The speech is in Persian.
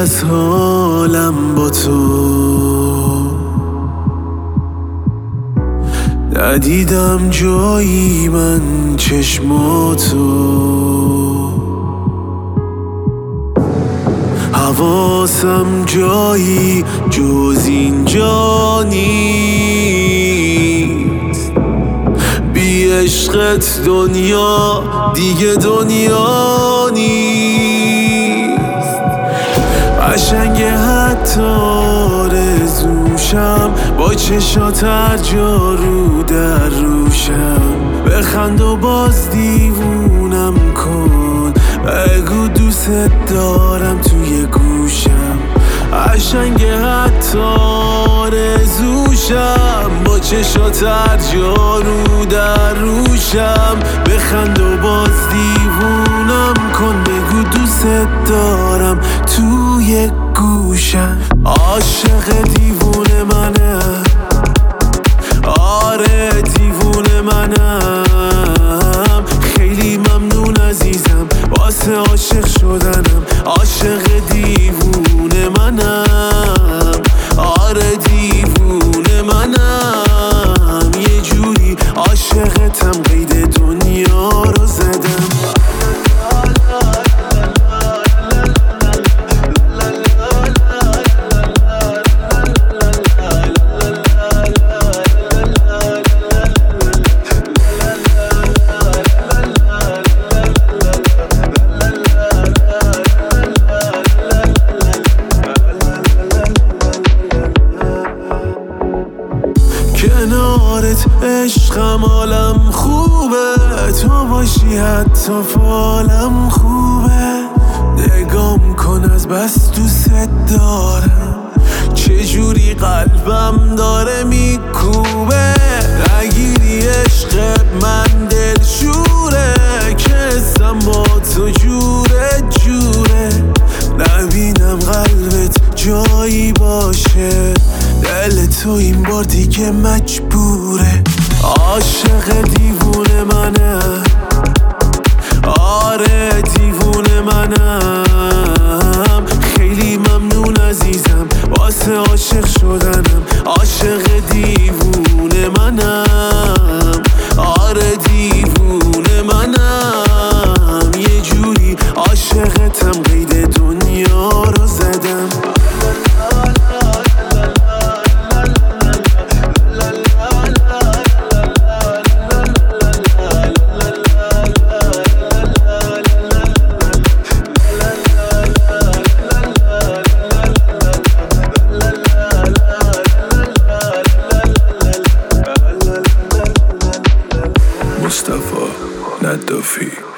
از حالم با تو، ندیدم جایی من چشماتو، حواسم جایی جز اینجا نیست. بی عشقت دنیا دیگه دنیا نیست. قشنگه حتی آرزوشم با چشات هر جا رو در روشم. بخند و باز دیوونم کن، بگو دوست دارم توی گوشم. قشنگه حتی آرزوشم با چشات هر جا رو در روشم. بخند و باز دیوونم کن، بگو دوست دارم توی گوشم. عاشق دیوونه منم، آره دیوونه منم. خیلی ممنون عزیزم واسه عاشق شدنم. عاشق دیوونه منم، آره دیوونه منم. یه جوری عاشقتم قید دنیا رو زدم. کنارت عشقم حالم خوبه، تو باشی حتی فالم خوبه. نگام کن از بس دوست دارم، چجوری قلبم داره میکوبه. نگیری عشق من دلشوره، که حسم با تو جوره جوره. نبینم قلبت جایی باشه، دل تو این بار دیگه مجبوره. عاشق دیوونه منم، آره دیوونه منم. خیلی ممنون عزیزم واسه عاشق شدنم. عاشق دیوونه منم، آره دیوونه منم. یه جوری عاشقتم قید دنیا رو زدم. مصطفی ندافی.